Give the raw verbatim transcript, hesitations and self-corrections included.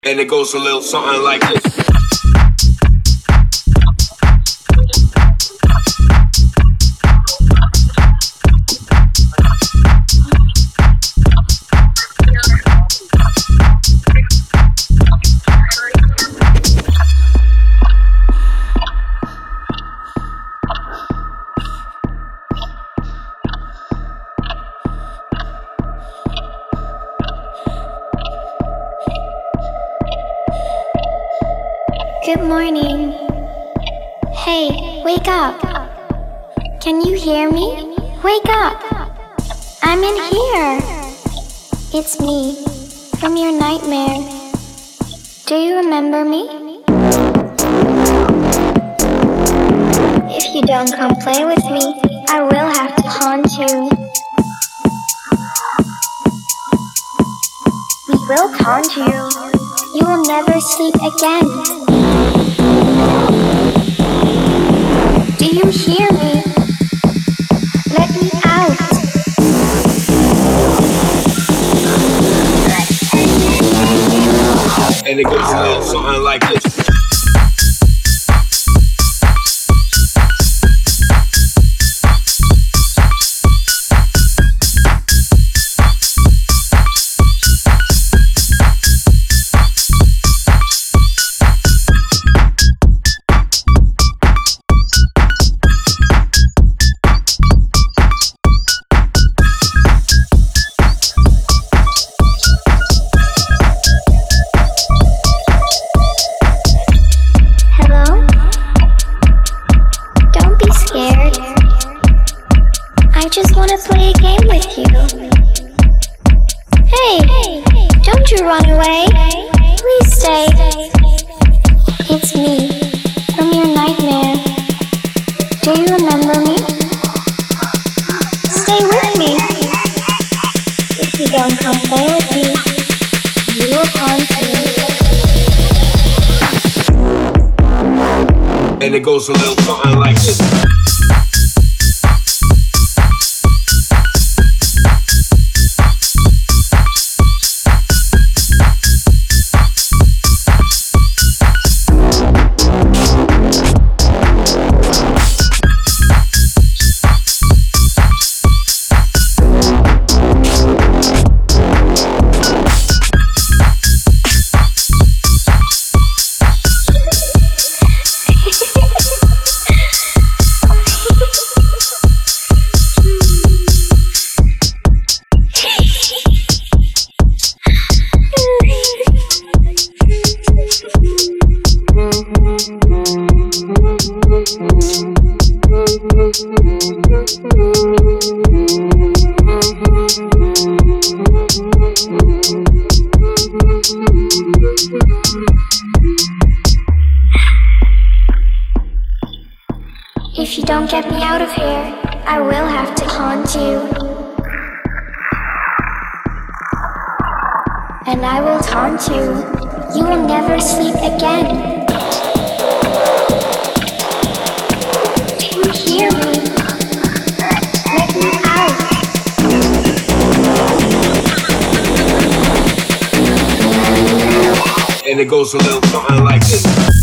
And it goes a little something like this. Good morning. Hey, wake up. Can you hear me? Wake up. I'm in here. It's me, from your nightmare. Do you remember me? If you don't come play with me, I will have to haunt you. We will taunt you. You will never sleep again. Do you hear me? Let me out. And it goes a little something like this. I just want to play a game with you. Hey, don't you run away. Please stay. It's me, from your nightmare. Do you remember me? Stay with me. If you don't come play with me, you will haunt me. And it goes a little something like this. If you don't get me out of here, I will have to haunt you. And I will taunt you. You will never sleep again. Do you hear me? Let me out. And it goes a little something like this.